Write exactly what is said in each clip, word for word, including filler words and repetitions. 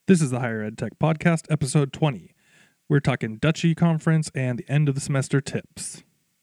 This is the Higher Ed Tech Podcast, episode twenty. We're talking Dutchy Conference and the end of the semester tips.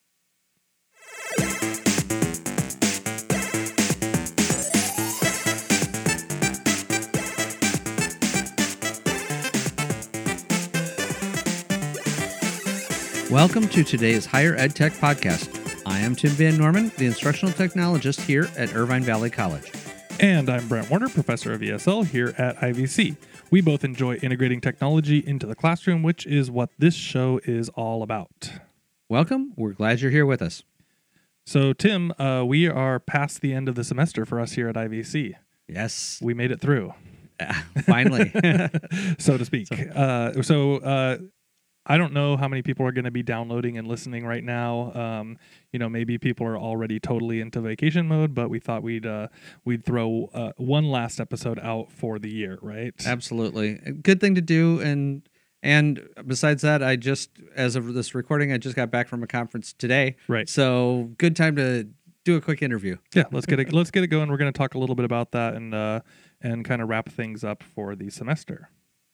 Welcome to today's Higher Ed Tech Podcast. I am Tim Van Norman, the instructional technologist here at Irvine Valley College. And I'm Brent Warner, professor of E S L here at I V C. We both enjoy integrating technology into the classroom, which is what this show is all about. Welcome. We're glad you're here with us. So, Tim, uh, we are past the end of the semester for us here at I V C. Yes. We made it through. Uh, finally. so to speak. So, uh, so uh, I don't know how many people are going to be downloading and listening right now. Um, you know, maybe people are already totally into vacation mode, but we thought we'd uh, we'd throw uh, one last episode out for the year, right? Absolutely. A good thing to do. And and besides that, I just, as of this recording, I just got back from a conference today. Right. So good time to do a quick interview. Yeah, let's get it. Let's get it going. We're going to talk a little bit about that and uh, and kind of wrap things up for the semester.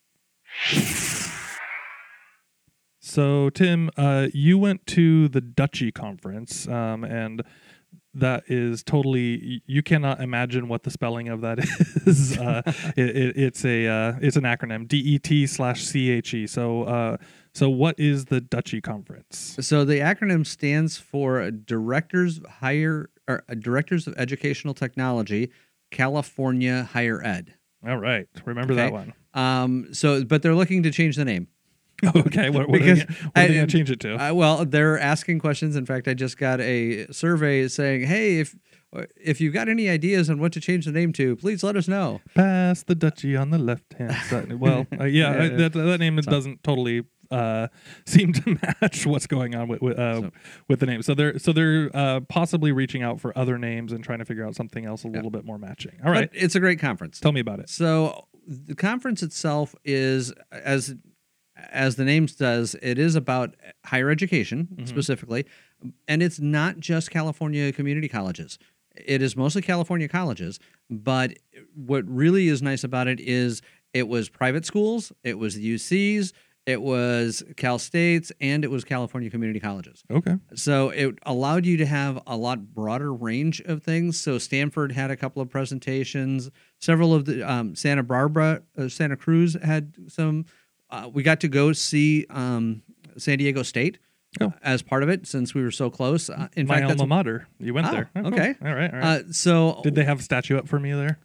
So, Tim, uh, you went to the Dutchy Conference, um, and that is totally, you cannot imagine what the spelling of that is. uh, it, it, it's a uh, it's an acronym, D E T slash C H E. So, uh, so what is the Dutchy Conference? So the acronym stands for Directors of Higher or Directors of Educational Technology, California Higher Ed. All right, remember Okay. that one. Um. So, but they're looking to change the name. Okay, what, what Because are they, what are they going to change it to? Uh, well, they're asking questions. In fact, I just got a survey saying, "Hey, if if you've got any ideas on what to change the name to, please let us know." Pass the Dutchy on the left hand side. Well, uh, yeah, Yeah, I, that that name so. doesn't totally uh, seem to match what's going on with with, uh, So. with the name. So they're so they're uh, possibly reaching out for other names and trying to figure out something else a Yeah. little bit more matching. All right, But it's a great conference. tell me about it. So the conference itself is, as as the name says, it is about higher education Mhm. specifically, and it's not just California community colleges. It is mostly California colleges, but what really is nice about it is it was private schools, it was the U Cs, it was Cal States, and it was California community colleges. Okay. So it allowed you to have a lot broader range of things. So Stanford had a couple of presentations. Several of the um, Santa Barbara, uh, Santa Cruz had some. Uh, we got to go see um, San Diego State Oh. as part of it since we were so close. Uh, in My fact, that's alma mater. You went Oh, there. Oh, cool. okay. All right. All right. uh, so Did they have a statue up for me there?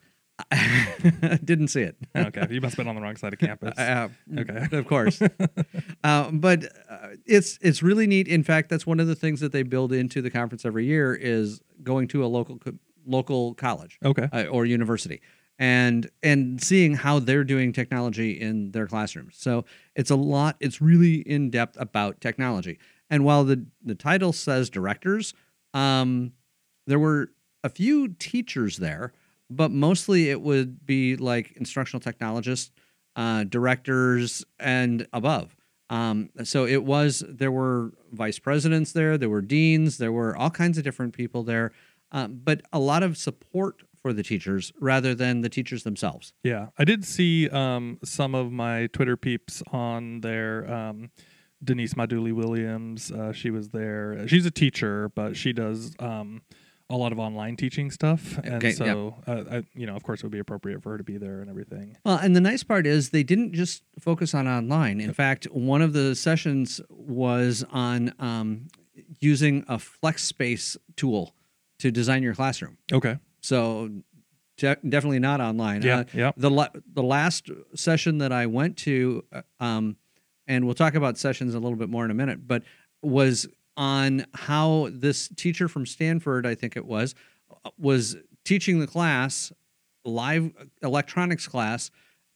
didn't see it. Okay. You must have been on the wrong side of campus. Uh, Okay. of course. uh, but uh, it's it's really neat. In fact, that's one of the things that they build into the conference every year is going to a local co- local college Okay. uh, or university and and seeing how they're doing technology in their classrooms. So it's a lot. It's really in depth about technology. And while the the title says directors, um, there were a few teachers there, but mostly it would be like instructional technologists, uh, directors, and above. Um, so it was, there were vice presidents there, there were deans, there were all kinds of different people there, um, but a lot of support for the teachers rather than the teachers themselves. Yeah, I did see um, some of my Twitter peeps on there. Um, Denise Maduli Williams, uh, she was there. She's a teacher, but she does um, a lot of online teaching stuff, and Okay, so uh, I, you know, of course, it would be appropriate for her to be there and everything. Well, and the nice part is they didn't just focus on online. In fact, one of the sessions was on um, using a FlexSpace tool to design your classroom. Okay. So de- definitely not online. Yeah. Uh, yeah. the la- the last session that I went to, uh, um, and we'll talk about sessions a little bit more in a minute, but was on how this teacher from Stanford, I think it was, was teaching the class, live electronics class,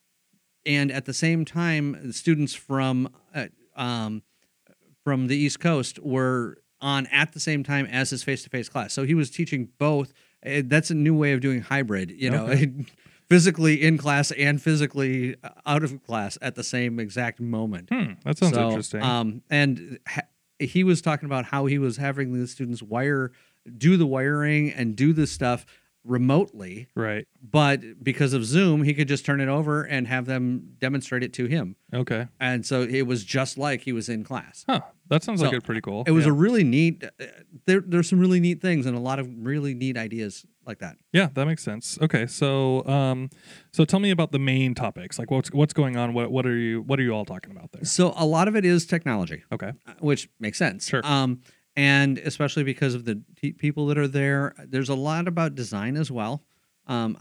and at the same time, the students from uh, um, from the East Coast were on at the same time as his face-to-face class. So he was teaching both. Uh, That's a new way of doing hybrid, you know, Okay. physically in class and physically out of class at the same exact moment. Hmm. That sounds So, interesting. Um, and ha- he was talking about how he was having the students wire, do the wiring and do this stuff remotely, Right. but because of Zoom, he could just turn it over and have them demonstrate it to him. Okay. And so it was just like he was in class. Huh. That sounds So, like it's pretty cool. It was yeah. a really neat. Uh, there, there's some really neat things and a lot of really neat ideas like that. Yeah, that makes sense. Okay, so um, so tell me about the main topics. Like, what's what's going on? What what are you what are you all talking about there? So a lot of it is technology, Okay. uh, which makes sense. Sure. Um, and especially because of the t- people that are there, there's a lot about design as well. Um,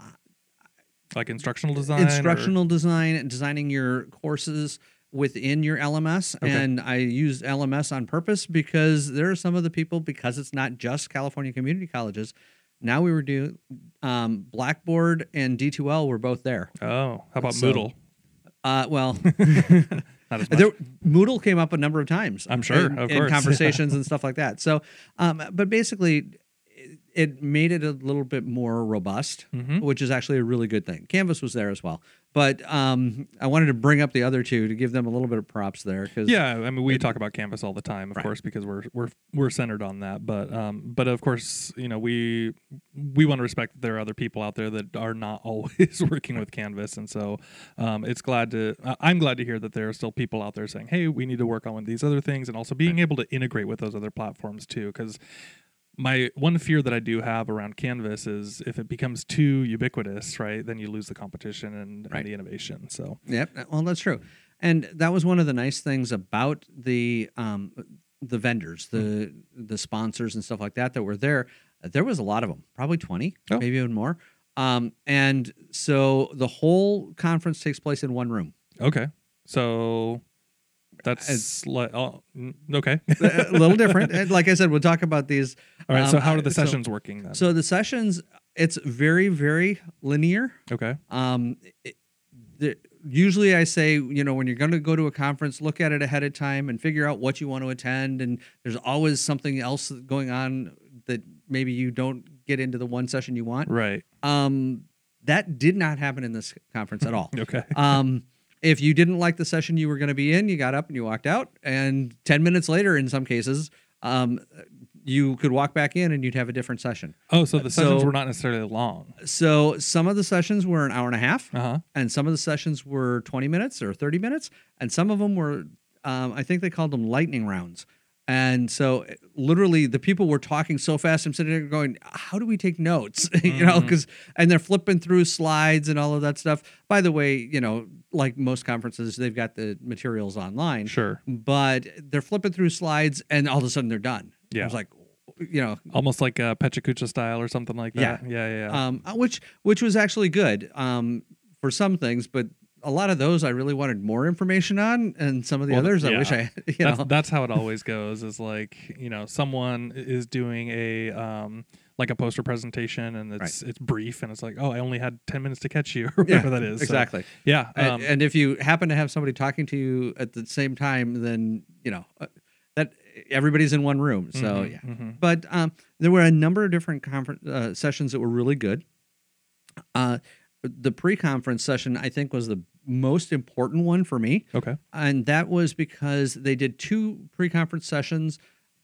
Like instructional design. instructional design, designing your courses within your L M S. Okay. And I used L M S on purpose because there are some of the people, because it's not just California community colleges. Now we were doing um, Blackboard and D two L were both there. Or, oh, how about So, Moodle? Uh, well, Not as much. there, Moodle came up a number of times. I'm sure, in, of in course. conversations and stuff like that. So, um, but basically, it, it made it a little bit more robust, Mhm. which is actually a really good thing. Canvas was there as well, but um, I wanted to bring up the other two to give them a little bit of props there because Yeah, I mean, we talk about Canvas all the time, of Right. course, because we're we're we're centered on that. But um, but of course, you know, we we want to respect that there are other people out there that are not always working with Canvas, and so um, it's glad to uh, I'm glad to hear that there are still people out there saying, hey, we need to work on these other things, and also being able to integrate with those other platforms too, because. My one fear that I do have around Canvas is if it becomes too ubiquitous, right, then you lose the competition and, Right. and the innovation. So Yep. Well, that's true, and that was one of the nice things about the um, the vendors, the the sponsors and stuff like that that were there. There was a lot of them, probably twenty, Oh. maybe even more. Um, and so the whole conference takes place in one room. okay, so that's like oh, mm, okay. A little different. And like I said, we'll talk about these. All right. um, so how are the so- sessions working then? So the sessions, it's very, very linear. okay. Um, it, the, usually I say, you know, when you're going to go to a conference, look at it ahead of time and figure out what you want to attend. And there's always something else going on that maybe you don't get into the one session you want. Right. Um, that did not happen in this conference at all. Okay. Um, if you didn't like the session you were going to be in, you got up and you walked out. And ten minutes later, in some cases, um, you could walk back in and you'd have a different session. Oh, so the sessions so- were not necessarily long. So some of the sessions were an hour and a half, Uh huh. and some of the sessions were twenty minutes or thirty minutes, and some of them were, um, I think they called them lightning rounds. And so, eh, literally, the people were talking so fast. I'm sitting there going, "How do we take notes?" you know, Mhm. because and they're flipping through slides and all of that stuff. By the way, you know, like most conferences, they've got the materials online, Sure. but they're flipping through slides, and all of a sudden they're done. I Yeah. was like, you know, Almost like a Pechacucha style or something like that. Yeah. Yeah. Yeah. um, uh, which which was actually good um, for some things, but a lot of those I really wanted more information on, and some of the Well, others I yeah. wish I, you that's know, that's how it always goes. Is like you know someone is doing a um like a poster presentation and it's it's brief and it's like oh I only had ten minutes to catch you or whatever that is. So, exactly. yeah. And, Um, and if you happen to have somebody talking to you at the same time, then you know uh, that everybody's in one room. So mhm, yeah. mhm. But um, there were a number of different conference uh, sessions that were really good. Uh, the pre-conference session, I think, was the most important one for me, Okay. and that was because they did two pre-conference sessions,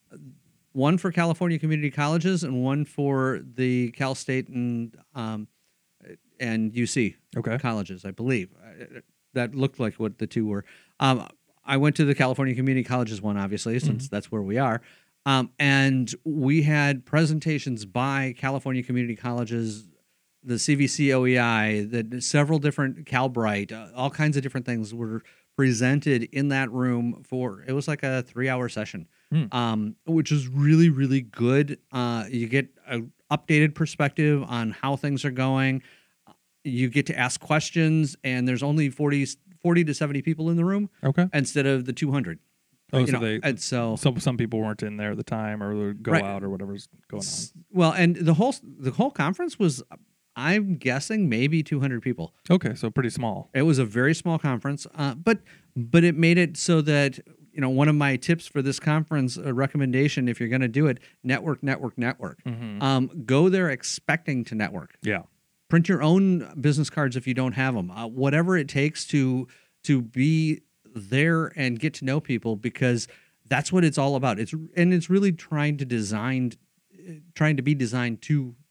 one for California community colleges and one for the Cal State and um, and U C Okay. colleges, I believe. Uh, That looked like what the two were. Um, I went to the California community colleges one, obviously, since that's where we are. Um, and we had presentations by California community colleges, the C V C O E I, the several different Calbright, uh, all kinds of different things were presented in that room for, it was like a three hour session, Hmm. um, which is really, really good. Uh, you get an updated perspective on how things are going. You get to ask questions, and there's only forty, forty to seventy people in the room Okay. instead of the two hundred. Oh, You so know, they and so some some people weren't in there at the time or would go Right. out or whatever's going on. S- Well, and the whole the whole conference was, I'm guessing, maybe two hundred people. Okay, so pretty small. It was a very small conference, uh, but but it made it so that, you know, one of my tips for this conference, a recommendation, if you're going to do it, network, network, network. Mhm. Um, go there expecting to network. Yeah. Print your own business cards if you don't have them. Uh, whatever it takes to to be there and get to know people, because that's what it's all about. It's and it's really trying to design, trying to be designed to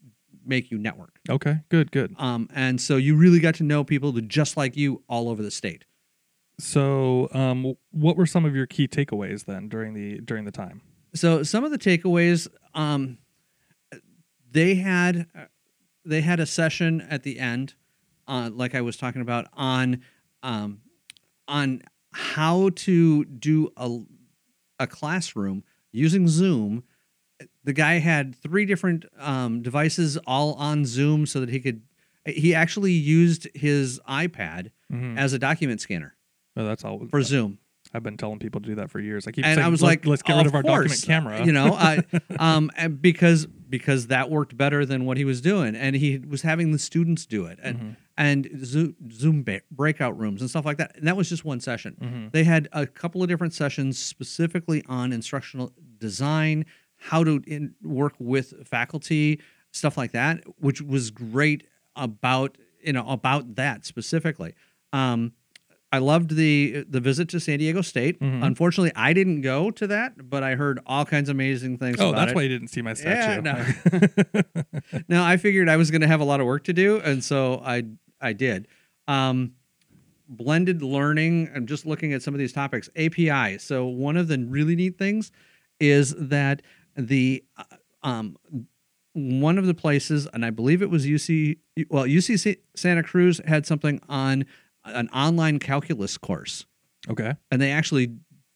make you network. Okay, good, good. Um, and so you really got to know people that just like you all over the state. So, um, what were some of your key takeaways then during the during the time? So some of the takeaways, um, they had they had a session at the end, uh, like I was talking about, on um, on how to do a a classroom using Zoom. The guy had three different um, devices all on Zoom so that he could. He actually used his iPad Mhm. as a document scanner Oh, that's all. for Zoom. I've been telling people to do that for years. I keep And saying, I was "Let- like, let's get rid of our course, document camera." You know, I, um, and because because that worked better than what he was doing, and he was having the students do it, and Mhm. and Zoom, Zoom ba- breakout rooms and stuff like that. And that was just one session. Mhm. They had a couple of different sessions specifically on instructional design, how to in, work with faculty, stuff like that, which was great about you know about that specifically. Um, I loved the the visit to San Diego State. Mhm. Unfortunately, I didn't go to that, but I heard all kinds of amazing things Oh, about that's it. why you didn't see my statue. Yeah, No, I figured I was going to have a lot of work to do, and so I I did. Um, blended learning. I'm just looking at some of these topics. A P I. So one of the really neat things is that the uh, um, one of the places, and I believe it was U C. Well, U C C Santa Cruz had something on an online calculus course, Okay. and they actually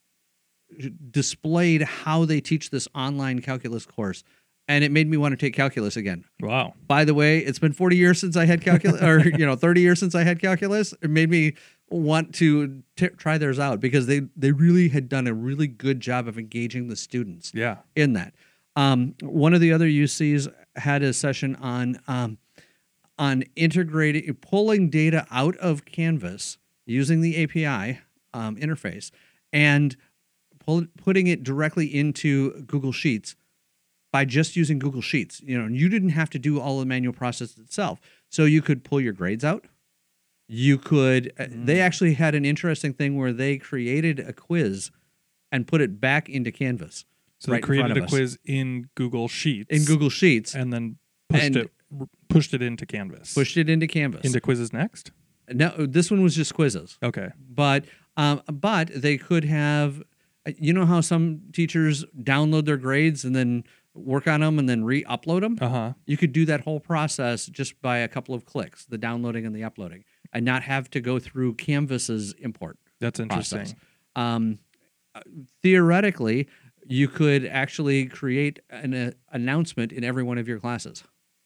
displayed how they teach this online calculus course, and it made me want to take calculus again. Wow. By the way, it's been forty years since I had calculus, or you know, thirty years since I had calculus. It made me want to t- try theirs out because they they really had done a really good job of engaging the students Yeah. in that. Um, one of the other U Cs had a session on um, on integrating, pulling data out of Canvas using the A P I um, interface and pull, putting it directly into Google Sheets by just using Google Sheets. You know, and you didn't have to do all the manual process itself. So you could pull your grades out. You could. Mm. They actually had an interesting thing where they created a quiz and put it back into Canvas. So right they created a us. quiz in Google Sheets. In Google Sheets. And then pushed and it pushed it into Canvas. Pushed it into Canvas. Into Quizzes Next? No, this one was just quizzes. Okay. But um, but they could have, you know how some teachers download their grades and then work on them and then re-upload them? Uh-huh. You could do that whole process just by a couple of clicks, the downloading and the uploading, and not have to go through Canvas's import. That's interesting. Process. Um, theoretically, you could actually create an uh, announcement in every one of your classes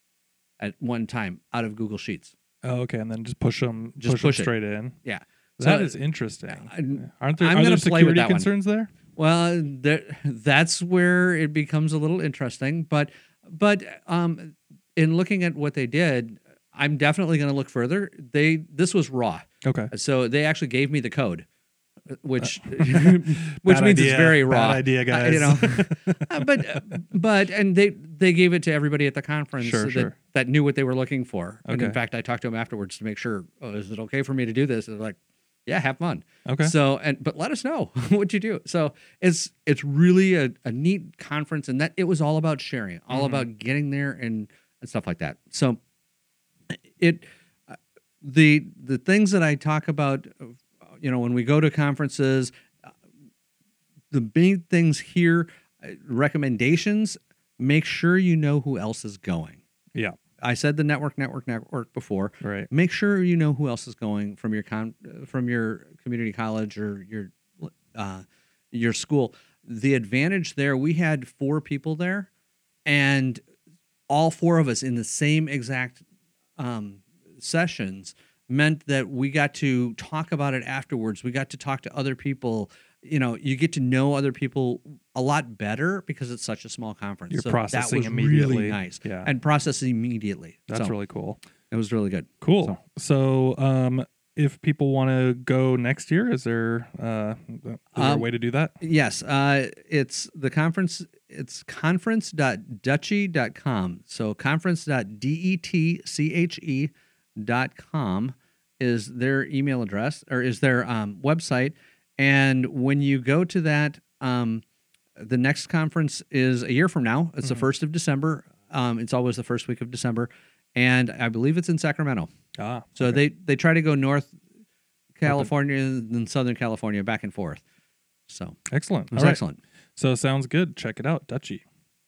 at one time out of Google Sheets. Oh, okay, and then just push them, Just push, push them it. straight in. Yeah. That So, is interesting. I- Aren't there, I'm are gonna there play with security that one. concerns there? Well, there, that's where it becomes a little interesting. But but um, in looking at what they did, I'm definitely going to look further. They this was raw, Okay. so they actually gave me the code, which Uh, which Bad means idea. it's very raw. Bad idea, Uh, guys. you know, Uh, but but and they they gave it to everybody at the conference Sure, that, sure. that knew what they were looking for. And in Okay. fact, I talked to them afterwards to make sure, oh, is it okay for me to do this? And they're like, yeah, have fun. Okay. So and but let us know what you do. So it's it's really a, a neat conference, and that it was all about sharing, all Mhm. about getting there and and stuff like that. So it uh, the the things that I talk about, uh, you know, when we go to conferences, uh, the big things here, uh, recommendations. Make sure you know who else is going. Yeah. I said the network, network, network before. Right. Make sure you know who else is going from your con- from your community college or your uh, your school. The advantage there, we had four people there, and all four of us in the same exact um, sessions meant that we got to talk about it afterwards. We got to talk to other people. You know, you get to know other people a lot better because it's such a small conference. You're so processing that was immediately. really nice. Yeah. And process immediately. That's So really cool. it was really good. Cool. So, um, if people want to go next year, is there, uh, is there a Um, way to do that? Yes, uh, it's the conference. It's conference dot dutchy dot com. So conference dot detche dot com is their email address or is their um, website. And when you go to that, um, the next conference is a year from now. It's the Mhm. first of December. Um, it's always the first week of December, and I believe it's in Sacramento. Ah, So okay. they they try to go North California and Southern California back and forth. So Excellent. it was All right. excellent. So sounds good. Check it out, Dutchy.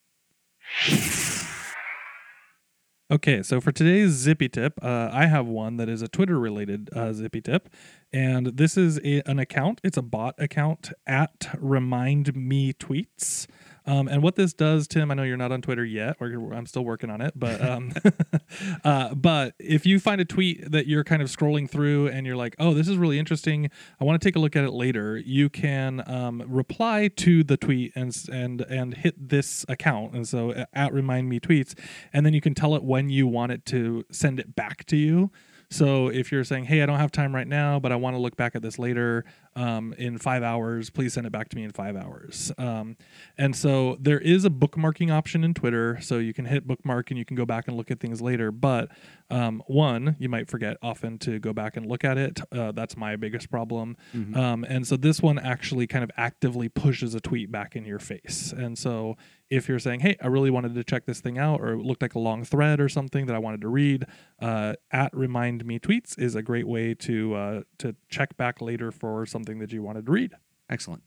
Okay, so for today's Zippy tip, uh, I have one that is a Twitter-related uh, Zippy tip, and this is a, an account. It's a bot account at Remind Me Tweets. Um, and what this does, Tim, I know you're not on Twitter yet, or I'm still working on it, but um, uh, but if you find a tweet that you're kind of scrolling through and you're like, oh, this is really interesting, I want to take a look at it later, you can um, reply to the tweet and and and hit this account, and so at Remind Me Tweets, and then you can tell it when you want it to send it back to you. So if you're saying, hey, I don't have time right now, but I want to look back at this later um, in five hours, please send it back to me in five hours. Um, and so there is a bookmarking option in Twitter. So you can hit bookmark and you can go back and look at things later. But um, one, you might forget often to go back and look at it. Uh, that's my biggest problem. Mm-hmm. Um, and so this one actually kind of actively pushes a tweet back in your face. And so if you're saying, hey, I really wanted to check this thing out, or it looked like a long thread or something that I wanted to read, uh, at Remind Me Tweets is a great way to uh, to check back later for something that you wanted to read. Excellent.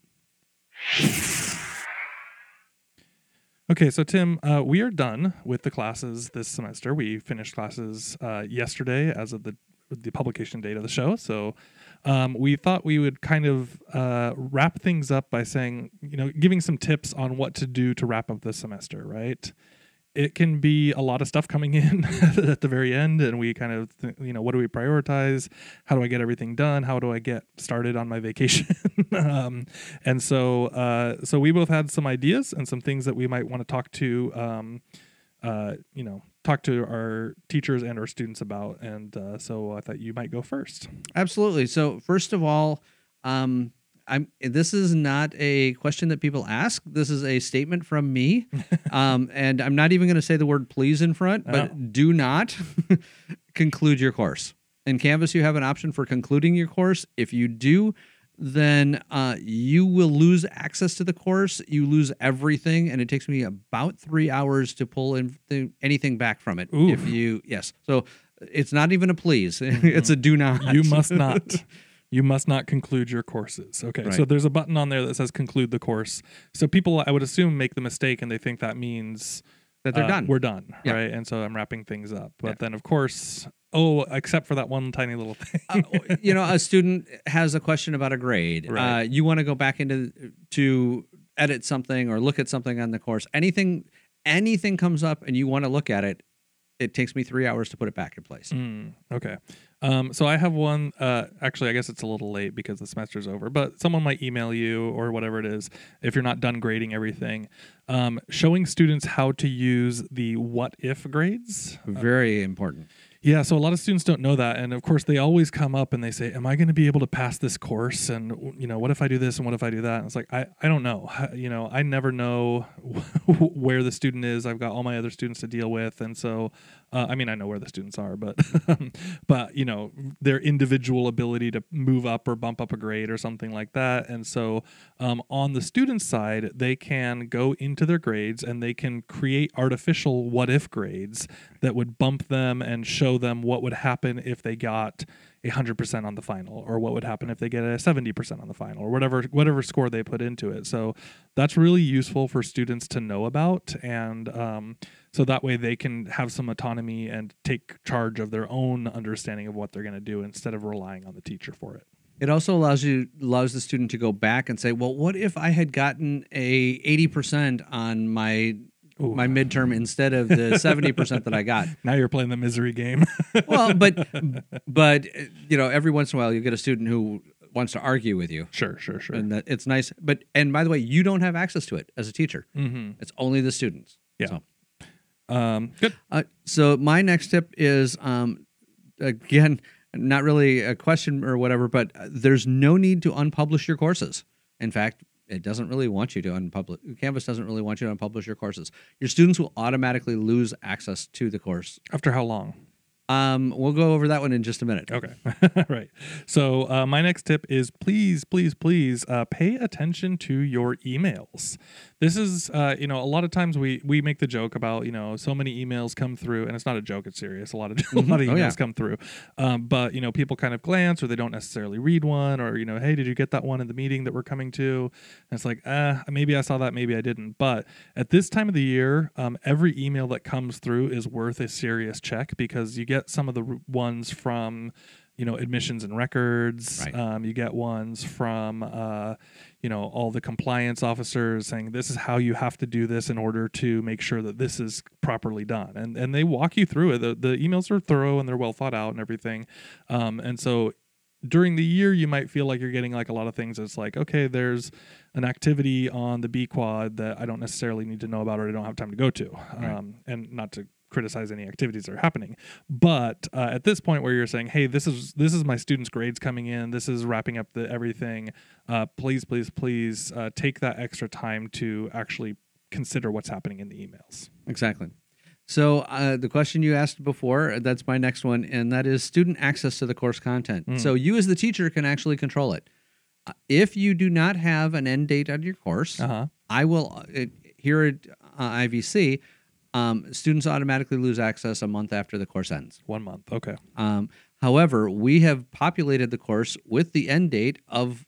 Okay, so Tim, uh, we are done with the classes this semester. We finished classes uh, yesterday as of the the publication date of the show. So um, we thought we would kind of uh, wrap things up by saying, you know, giving some tips on what to do to wrap up this semester, right? It can be a lot of stuff coming in at the very end, and we kind of, th- you know, what do we prioritize? How do I get everything done? How do I get started on my vacation? um, and so, uh, so we both had some ideas and some things that we might want to talk to, um, uh, you know, talk to our teachers and our students about. And uh, so I thought you might go first. Absolutely. So first of all, um, I'm. This is not a question that people ask. This is a statement from me, um, and I'm not even going to say the word "please" in front. But Oh. do not conclude your course. In Canvas, you have an option for concluding your course. If you do, then uh, you will lose access to the course. You lose everything, and it takes me about three hours to pull in th- anything back from it. Oof. If you yes, so it's not even a please. It's a do not. You must not. You must not conclude your courses. Okay, Right. so there's a button on there that says conclude the course. So people, I would assume, make the mistake and they think that means That they're uh, done. We're done, Yeah. right? And so I'm wrapping things up. But Yeah. then, of course, oh, except for that one tiny little thing. uh, you know, a student has a question about a grade. Right. Uh, you want to go back into to edit something or look at something on the course. Anything, anything comes up and you want to look at it. It takes me three hours to put it back in place. Mm, okay. Um, so I have one, uh, actually, I guess it's a little late because the semester's over, but someone might email you or whatever it is if you're not done grading everything. Um, showing students how to use the what if grades. Very important. Yeah, so a lot of students don't know that, and of course they always come up and they say, am I going to be able to pass this course? And, you know, what if I do this and what if I do that? And it's like, I, I don't know. You know, I never know where the student is. I've got all my other students to deal with, and so, uh, I mean, I know where the students are, but, but, you know, their individual ability to move up or bump up a grade or something like that. And so um, on the student side, they can go into their grades and they can create artificial what if grades that would bump them and show them what would happen if they got a hundred percent on the final, or what would happen if they get a seventy percent on the final, or whatever whatever score they put into it. So that's really useful for students to know about, and um, so that way they can have some autonomy and take charge of their own understanding of what they're going to do instead of relying on the teacher for it. It also allows you allows the student to go back and say, well, what if I had gotten a eighty percent on my Ooh. my midterm instead of the seventy percent that I got? Now you're playing the misery game. Well, but but you know, every once in a while you get a student who wants to argue with you. Sure, sure, sure. And that it's nice. But and by the way, you don't have access to it as a teacher. Mm-hmm. It's only the students. Yeah. So, Um, good. uh, so my next tip is um, again, not really a question or whatever, but there's no need to unpublish your courses. In fact, it doesn't really want you to unpublish. Canvas doesn't really want you to unpublish your courses. Your students will automatically lose access to the course. After how long? Um, we'll go over that one in just a minute. Okay. Right. So uh, my next tip is please, please, please uh, pay attention to your emails. This is, uh, you know, a lot of times we we make the joke about, you know, so many emails come through, and it's not a joke; it's serious. A lot of a lot of emails Oh, yeah. come through, um, but you know, people kind of glance, or they don't necessarily read one, or you know, hey, did you get that one in the meeting that we're coming to? And it's like, uh, maybe I saw that, maybe I didn't. But at this time of the year, um, every email that comes through is worth a serious check, because you get some of the r- ones from, you know, admissions and records. Right. Um, you get ones from, uh, you know, all the compliance officers saying this is how you have to do this in order to make sure that this is properly done. And and they walk you through it. The, the emails are thorough and they're well thought out and everything. Um, and so during the year, you might feel like you're getting like a lot of things. It's like, okay, there's an activity on the B quad that I don't necessarily need to know about, or I don't have time to go to. Right. Um, and not to criticize any activities that are happening, but uh, at this point where you're saying, hey, this is this is my students' grades coming in, this is wrapping up the everything, uh, please please please uh, take that extra time to actually consider what's happening in the emails. Exactly. So uh, the question you asked before, that's my next one, and that is student access to the course content. Mm. So you as the teacher can actually control it. Uh, if you do not have an end date on your course, Uh-huh. I will, uh, here at uh, I V C, um, students automatically lose access a month after the course ends. One month. Okay. Um, however, we have populated the course with the end date of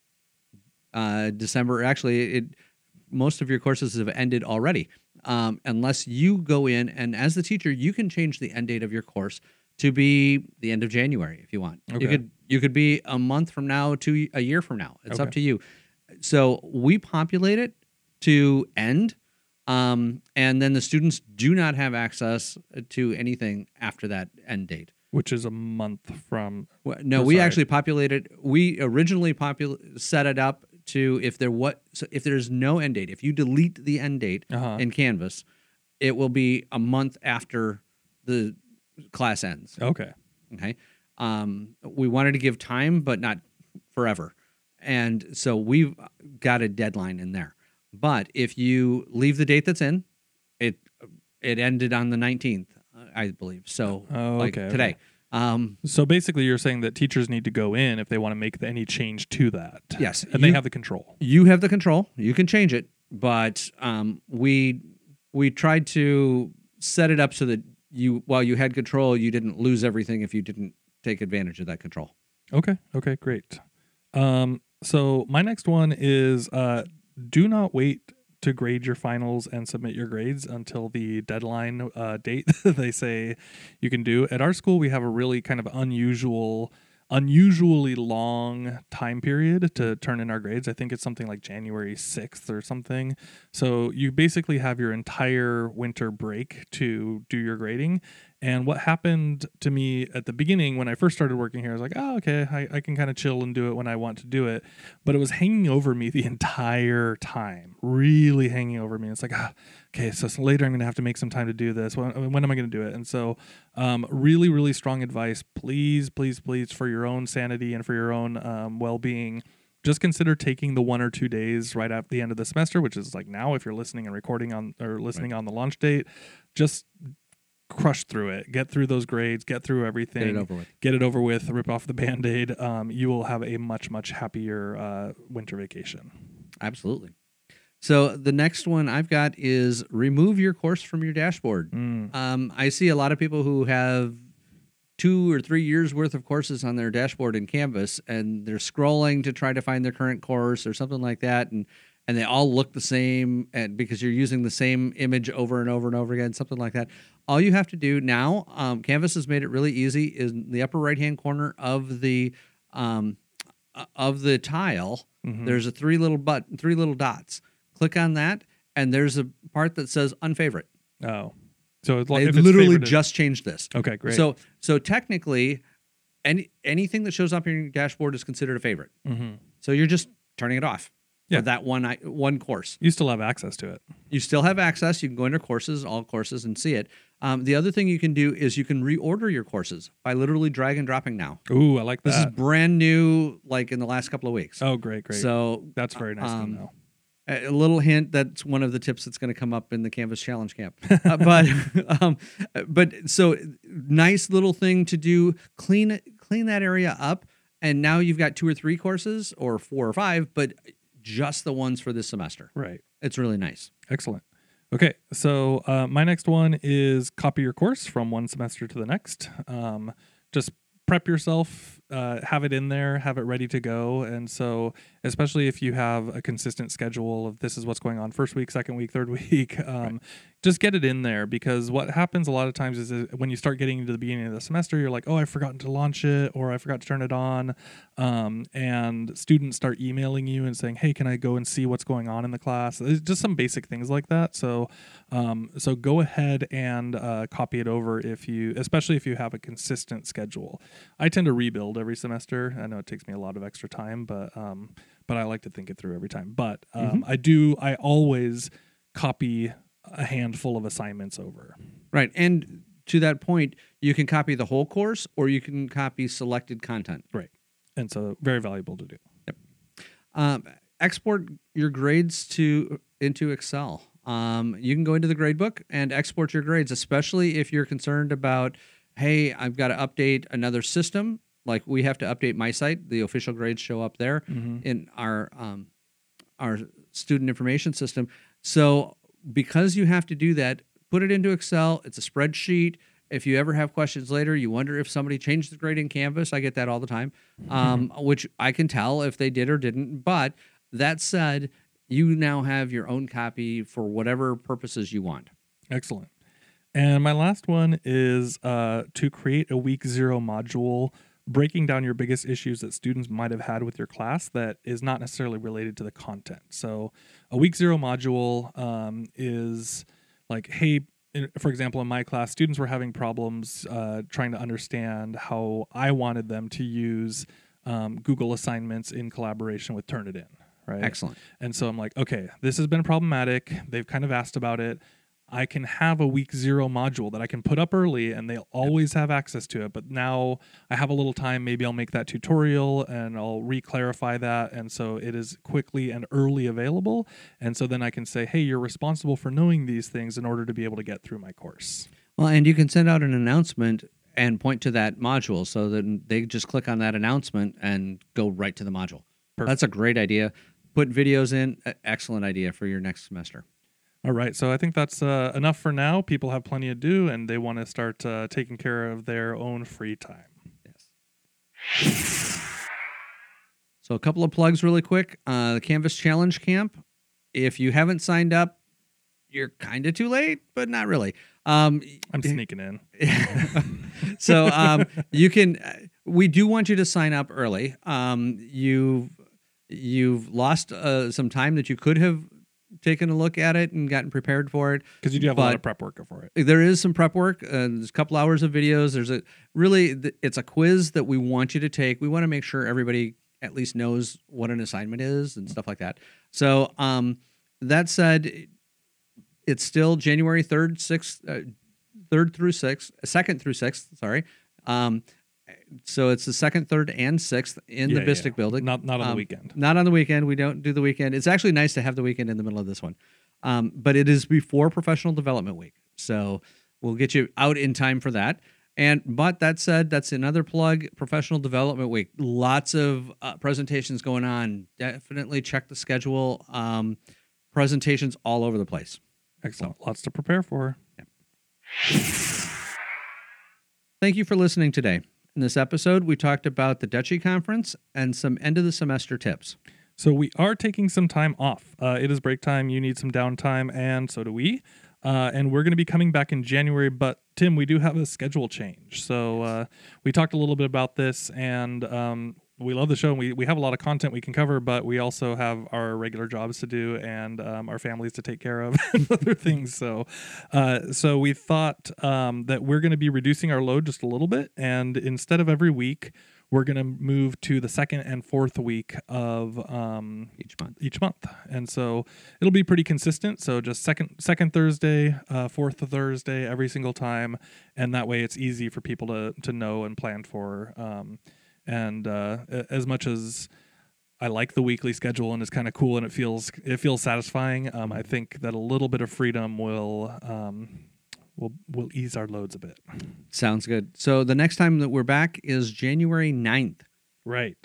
uh, December. Actually, it, most of your courses have ended already, um, unless you go in and, as the teacher, you can change the end date of your course to be the end of January if you want. Okay. You could you could be a month from now to a year from now. It's up Okay. to you. So we populate it to end. Um, and then the students do not have access to anything after that end date. Which is a month from. Well, no, Oh, we sorry. actually populated. We originally popul- set it up to if there what so if there's no end date. If you delete the end date Uh-huh. in Canvas, it will be a month after the class ends. Okay. Okay. Um, we wanted to give time, but not forever, and so we've got a deadline in there. But if you leave the date that's in, it it ended on the nineteenth, I believe. So Oh, like okay, today. okay. Um, So basically, you're saying that teachers need to go in if they want to make any change to that. Yes, And they you- have the control. you have the control. You can change it, but um, we we tried to set it up so that you, while you had control, you didn't lose everything if you didn't take advantage of that control. Okay. Okay. Great. Um, so my next one is uh, do not wait to grade your finals and submit your grades until the deadline uh, date they say you can do. At our school, we have a really kind of unusual, unusually long time period to turn in our grades. I think it's something like January sixth or something. So you basically have your entire winter break to do your grading. And what happened to me at the beginning when I first started working here, I was like, oh, okay, I, I can kind of chill and do it when I want to do it. But it was hanging over me the entire time, really hanging over me. It's like, ah, okay, so, so later I'm going to have to make some time to do this. When, when am I going to do it? And so um, really, really strong advice. Please, please, please, for your own sanity and for your own um, well-being, just consider taking the one or two days right at the end of the semester, which is like now if you're listening and recording on or listening Right. on the launch date, just crush through it, get through those grades, get through everything, Get it over with. get it over with, rip off the Band-Aid. Um, you will have a much, much happier uh, winter vacation. Absolutely. So the next one I've got is remove your course from your dashboard. Mm. Um, I see a lot of people who have two or three years worth of courses on their dashboard in Canvas, and they're scrolling to try to find their current course or something like that, and and they all look the same, and because you're using the same image over and over and over again, something like that. All you have to do now, um, Canvas has made it really easy. Is in the upper right hand corner of the um, uh, of the tile, Mhm. there's a three little button, three little dots. Click on that, and there's a part that says unfavorite. Oh, so it's like They if it's literally favorited- just changed this. okay, great. So so technically, any anything that shows up in your dashboard is considered a favorite. Mhm. So you're just turning it off Yeah. for that one i- one course. you still have access to it. You still have access. You can go into courses, all courses, and see it. Um, the other thing you can do is you can reorder your courses by literally drag and dropping now. Ooh, I like This is that. brand new, like in the last couple of weeks. oh, great, great. So That's very nice um, to know. a a little hint, that's one of the tips that's going to come up in the Canvas Challenge Camp. Uh, but um, but so nice little thing to do. Clean it, clean that area up, and now you've got two or three courses, or four or five. But just the ones for this semester. Right. It's really nice. Excellent. Okay, so uh, my next one is copy your course from one semester to the next. Um, just prep yourself, uh, have it in there, have it ready to go. And so, especially if you have a consistent schedule of this is what's going on first week, second week, third week, um, right. just get it in there, because what happens a lot of times is uh, when you start getting into the beginning of the semester, you're like, oh, I've forgotten to launch it, or I forgot to turn it on. Um, and students start emailing you and saying, hey, can I go and see what's going on in the class? It's just some basic things like that. So, um, so go ahead and uh, copy it over if you, especially if you have a consistent schedule. I tend to rebuild every semester. I know it takes me a lot of extra time, but um, but I like to think it through every time. But um, mm-hmm. I do, I always copy a handful of assignments over. Right. And to that point, you can copy the whole course or you can copy selected content. Right. And so very valuable to do. Yep. Um, export your grades to into Excel. Um, you can go into the gradebook and export your grades, especially if you're concerned about, hey, I've got to update another system. Like we have to update MySite. The official grades show up there mm-hmm. in our um, our student information system. So because you have to do that, put it into Excel. It's a spreadsheet. If you ever have questions later, you wonder if somebody changed the grade in Canvas. I get that all the time, um, which I can tell if they did or didn't. But that said, you now have your own copy for whatever purposes you want. Excellent. And my last one is uh, to create a week zero module, breaking down your biggest issues that students might have had with your class that is not necessarily related to the content. So a week zero module um, is like, hey, for example, in my class, students were having problems uh, trying to understand how I wanted them to use um, Google assignments in collaboration with Turnitin, right? Excellent. And so I'm like, okay, this has been problematic. They've kind of asked about it. I can have a week zero module that I can put up early and they'll always have access to it. But now I have a little time, maybe I'll make that tutorial and I'll re-clarify that. And so it is quickly and early available. And so then I can say, hey, you're responsible for knowing these things in order to be able to get through my course. Well, and you can send out an announcement and point to that module so that they just click on that announcement and go right to the module. Perfect. That's a great idea. Put videos in. Excellent idea for your next semester. All right, so I think that's uh, enough for now. People have plenty to do, and they want to start uh, taking care of their own free time. Yes. So a couple of plugs really quick. Uh, the Canvas Challenge Camp. If you haven't signed up, you're kind of too late, but not really. Um, I'm sneaking in. so um, you can. We do want you to sign up early. Um, you've you've lost uh, some time that you could have taken a look at it and gotten prepared for it, because you do have but a lot of prep work for it. There is some prep work. Uh, there's a couple hours of videos. There's a really, it's a quiz that we want you to take. We want to make sure everybody at least knows what an assignment is and stuff like that. So um, that said, it's still January third, sixth, uh, third through sixth, second through sixth. Sorry. Um, So it's the second, third, and sixth in yeah, the Bistic yeah. building. Not not on um, the weekend. Not on the weekend. We don't do the weekend. It's actually nice to have the weekend in the middle of this one. Um, but it is before Professional Development Week. So we'll get you out in time for that. And but that said, that's another plug, Professional Development Week. Lots of uh, presentations going on. Definitely check the schedule. Um, presentations all over the place. Excellent. Lots to prepare for. Yeah. Thank you for listening today. In this episode, we talked about the Dutchie Conference and some end-of-the-semester tips. So we are taking some time off. Uh, it is break time. You need some downtime, and so do we. Uh, and we're going to be coming back in January. But, Tim, we do have a schedule change. So uh, we talked a little bit about this, and um, we love the show. We, we have a lot of content we can cover, but we also have our regular jobs to do and um, our families to take care of and other things. So uh, so we thought um, that we're going to be reducing our load just a little bit. And instead of every week, we're going to move to the second and fourth week of um, each month. Each month. And so it'll be pretty consistent. So just second second Thursday, uh, fourth Thursday, every single time. And that way it's easy for people to, to know and plan for. Um, And uh, as much as I like the weekly schedule and it's kind of cool and it feels it feels satisfying, um, I think that a little bit of freedom will um, will will ease our loads a bit. Sounds good. So the next time that we're back is January ninth. Right.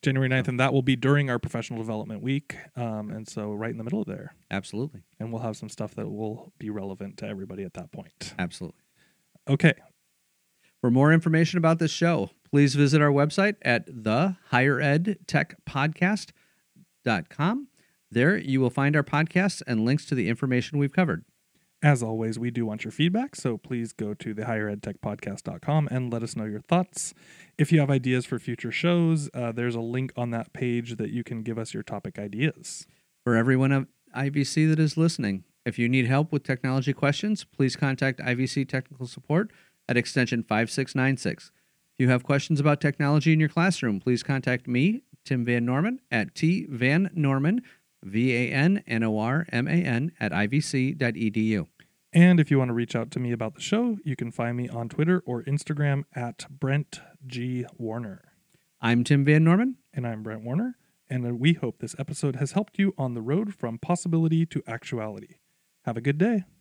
January ninth, and that will be during our professional development week. Um, and so right in the middle of there. Absolutely. And we'll have some stuff that will be relevant to everybody at that point. Absolutely. Okay. For more information about this show, please visit our website at the higher ed tech podcast dot com. There you will find our podcasts and links to the information we've covered. As always, we do want your feedback, so please go to the higher ed tech podcast dot com and let us know your thoughts. If you have ideas for future shows, uh, there's a link on that page that you can give us your topic ideas. For everyone at I V C that is listening, if you need help with technology questions, please contact I V C Technical Support at extension five six nine six. If you have questions about technology in your classroom, please contact me, Tim Van Norman, at tvannorman, V A N N O R M A N, at I V C dot E D U. And if you want to reach out to me about the show, you can find me on Twitter or Instagram at Brent G. Warner. I'm Tim Van Norman. And I'm Brent Warner. And we hope this episode has helped you on the road from possibility to actuality. Have a good day.